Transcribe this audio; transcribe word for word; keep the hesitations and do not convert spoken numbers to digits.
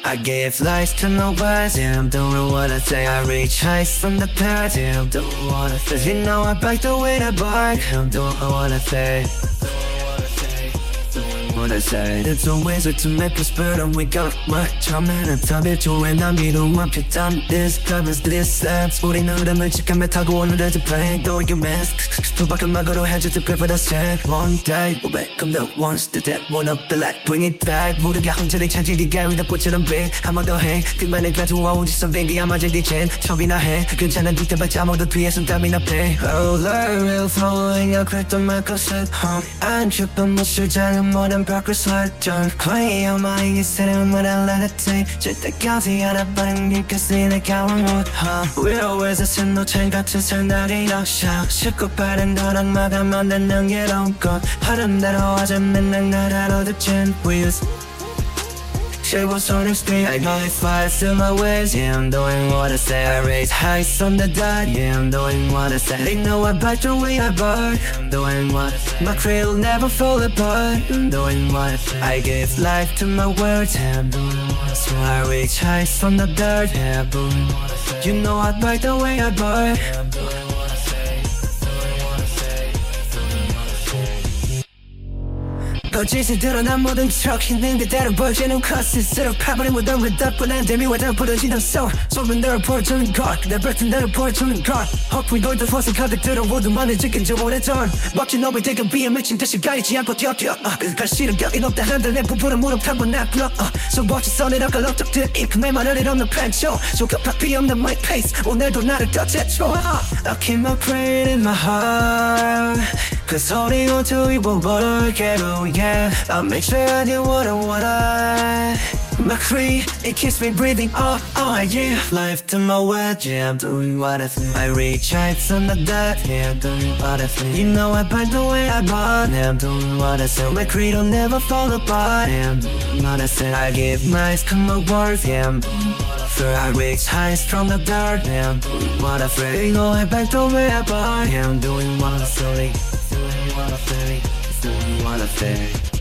I give life to my words, yeah, I'm doing what I say. I reach heights from the past, yeah, I'm doing what I say. You know I bite the way I bark, I'm doing what I say. What I say. There's always way to make us better. We got much 처음에는 답일 좋아해 난 미루와 피땀 This problems this steps 우리는 흐름을 지켜며 타고 오늘의 집행 Though you mess 두바퀴 막으로 해줄 때 prepare the check One day we'll become the ones that that one up the light Bring it back 모두가 흔들린 차질이가 위다 꽃처럼 big 한 번 더 해 그만의 가져와 오지 선생이 아마 제일 chen 첩이나 해 괜찮아 뒤태 봤자 모두 뒤에 손땀이나 play Oh Lord real following up 그랬던 말거 set home 안 죽던 무술 작은 모든 progress 설정 Clean your mind, you said it when I let it take 절대까지 알아버린 게 끝이 내 가원 못하 We're always a sin, no change 같은 설날이 역샤 쉽고 빠른 너랑 마감 안 되는 게 없고 하던 대로 하자 맨날 나라로 듣진 wheels Shape was on the street, I know if I still my ways Yeah, I'm doing what I say, I raise heights on the dot Yeah, I'm doing what I say They know I bite the way I bark I'm doing what I say My creed will never fall apart I'm doing what I say I give life to my words Yeah, I'm doing what I say I reach heights from the dirt Yeah, I'm doing what I say You know I bite the way I bark Yeah, I'm doing what I say Doing what I say Doing what I say 거짓을 드러난 모든 척 힘든 그대로 벌지는 컷을 쓸어 파버린 모든 외답보단 대미와다 부러지는 soul 소문 너를 보여주는 것 내 뱉은 너를 보여주는 것 Hope we go to force 가득 들어오도 만을 지킨 지 오래전 멋진 너의 대금 비에 미친 듯이 가리지 않고 뛰어뛰어 uh, 갈수록 격이 높다 한들 내 부부는 무릎 타고 나 불러 uh, So watch it 손에 럭가 럭적들 입 내 말을 이없는 팬쇼 So 급할 필요 없는 my pace 오늘도 나를 껴재줘 uh, I keep my pride in my heart 그 소리 until we will get oh yeah I'll make sure I do what I wanna My creed, it keeps me breathing oh, oh yeah Life to my word, yeah I'm doing what I think I reach heights on the dot, yeah I'm doing what I think You know I bite the way I bought, yeah I'm doing what I say My creed will never fall apart, yeah I'm doing what I say I give nice to my words, yeah I'm doing what I feel I reach heights from the dirt, yeah I'm doing what I feel You know I bite the way I bought, yeah I'm doing what I say Doing what I feel, doing what I feel